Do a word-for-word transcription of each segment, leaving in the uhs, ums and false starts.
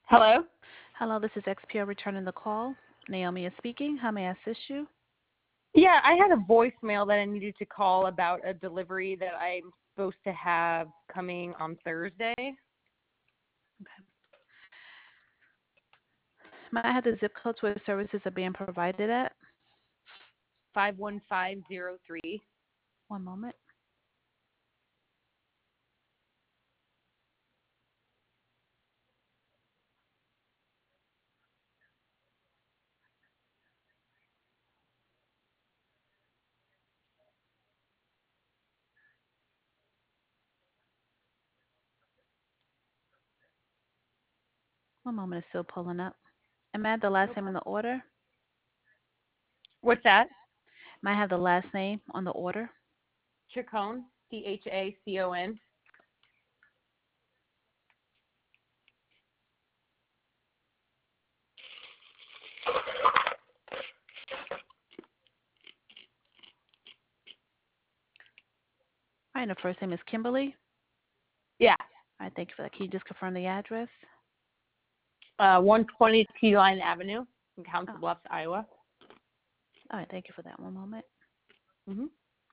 Hello? Hello, this is X P O returning the call. Naomi is speaking. How may I assist you? Yeah, I had a voicemail that I needed to call about a delivery that I'm supposed to have coming on Thursday. Okay. May I have the zip code where services are being provided at? five one five zero three. One moment. One moment, it's still pulling up. And may I have the last No name in problem. the order? What's that? May I have the last name on the order? Chacon, C H A C O N. All right, and the first name is Kimberly. Yeah, All right, thank you for that. Can you just confirm the address? uh, one twenty Key Line Avenue in Oh, Council Bluffs, Iowa. all right, thank you for that. One moment. Mm-hmm.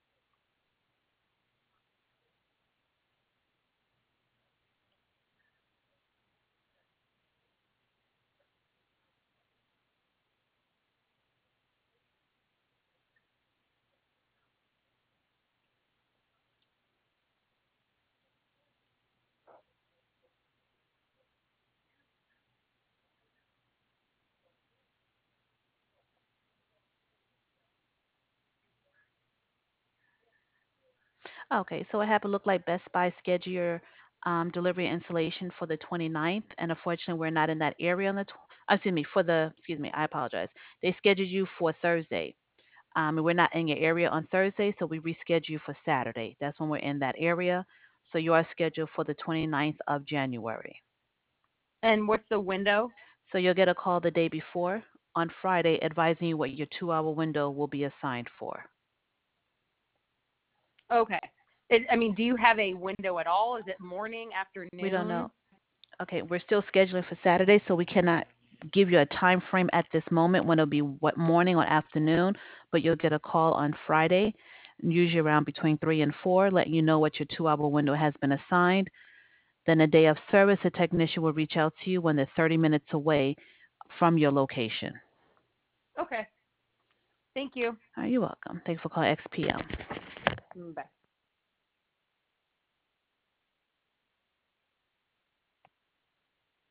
Okay, so it happened to look like Best Buy scheduled your um, delivery and installation for the twenty-ninth, and unfortunately, we're not in that area on the, tw- uh, excuse me, for the, excuse me, I apologize. They scheduled you for Thursday. Um, and we're not in your area on Thursday, so we reschedule you for Saturday. That's when we're in that area. So you are scheduled for the twenty-ninth of January. And what's the window? So you'll get a call the day before on Friday advising you what your two hour window will be assigned for. Okay. It, I mean, do you have a window at all? Is it morning, We don't afternoon? know. Okay, we're still scheduling for Saturday, so we cannot give you a time frame at this moment when it'll be what morning or afternoon, but you'll get a call on Friday, usually around between three and four, letting you know what your two hour window has been assigned. Then a day of service, a technician will reach out to you when they're thirty minutes away from your location. Okay. Thank you. All right, you're welcome. Thanks for calling X P M. Mm, bye.